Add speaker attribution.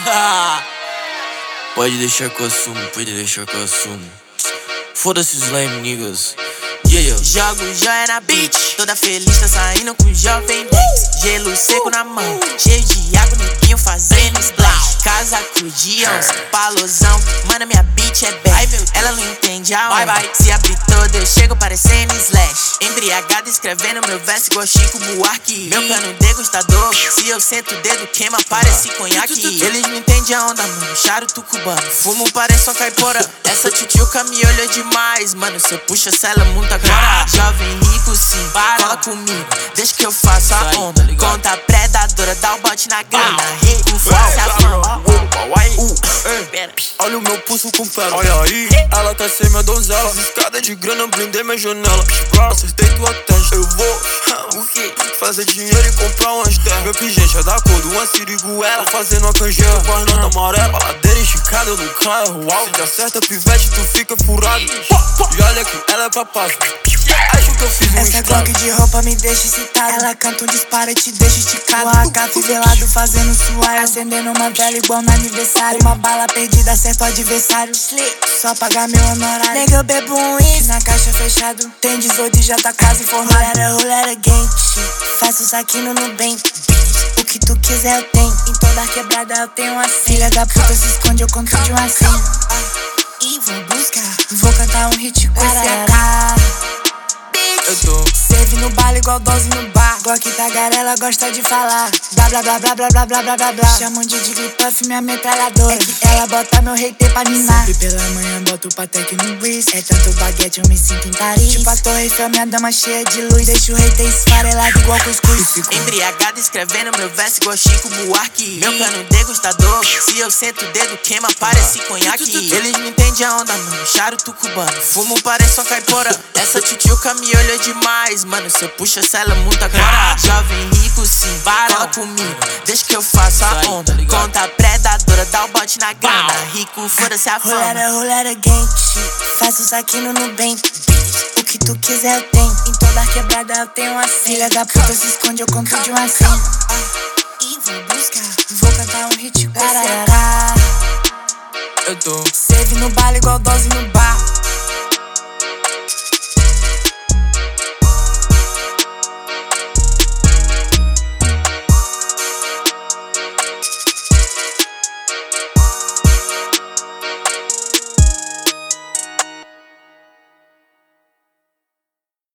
Speaker 1: Pode deixar que eu assumo, pode deixar que eu assumo. Foda-se os lame niggas. Yeah.
Speaker 2: Jogo joia na beat, toda feliz, tá saindo com jovem Dex. Gelo seco na mão, cheio de água, neguinho fazendo splash. Casa crudião, palosão, mano, minha beat é bad. Ela não entende a onda, se abrir toda eu chego parecendo Slash. Embriagado escrevendo meu verso igual Chico Buarque. Meu cano degustador, se eu sento o dedo queima, parece conhaque. Eles não entendem a onda, mano, charuto cubano. Fumo, parece só caipora. Essa tchutchuca me olha demais, mano, se eu puxo essa ela muito agora. Jovem rico sim, cola comigo, deixa que eu faço a onda. Conta predadora, dá o bote na grana. Rico, faça a fama.
Speaker 3: Olha o meu pulso com fera. Olha aí, ela quer ser minha donzela. Escada de grana, blindei minha janela. Acertei tua testa. Eu vou fazer dinheiro e comprar umas terras. Meu pingente é da cor de uma siriguela. Fazendo uma canjeira com as notas amarela. Ladeira esticada, eu não caio alto. Se acerta pivete, tu fica furado. E olha que ela é papada. Acho que eu fiz um
Speaker 4: essa Glock de roupa me deixa excitado. Ela canta um disparo e te deixa esticado. O AK fivelado fazendo suar, acendendo uma vela igual no aniversário. Uma bala perdida acerta o adversário. Só pagar meu honorário. Nega, eu bebo um uísque na caixa fechado. Tem 18 e já tá quase formado. Rolera quente, faço saquinho no bem. O que tu quiser eu tenho. Em toda quebrada eu tenho uma filha da puta se esconde, eu conto de uma senha. E vou buscar, vou cantar um hit com esse AK. Save no baile igual dose no bar. Glock tagarela gosta de falar. Blá blá blá blá blá blá blá blá blá blá. Chamam de Puff, minha metralhadora. É que ela bota meu hater pra ninar. Sempre pela manhã boto o Patek no breeze. É tanto baguete, eu me sinto em Paris. Tipo a Torre Eiffel, minha dama cheia de luz. Deixa o hater esfarelado igual cuscuz.
Speaker 2: Embriagado escrevendo meu verso igual Chico Buarque. Meu cano degustador, se eu sento o dedo queima, parece conhaque. Eles não entendem a onda, mano, charuto cubano. Fumo, parece só caipora. Essa tchutchuca me olha demais, mano, se eu puxo essa ela muito agora. Jovem rico sim, cola comigo, deixa que eu faço a onda. Conta predadora, dá o bote na grana. Rico, foda-se a fama.
Speaker 4: Rolera quente, faço saquinho no bem. O que tu quiser eu tenho. Em toda quebrada eu tenho uma filha da puta se esconde, eu compro de uma senha. E vou buscar, vou cantar um hit com esse AK.
Speaker 3: Eu tô
Speaker 4: Save no baile igual dose no bar.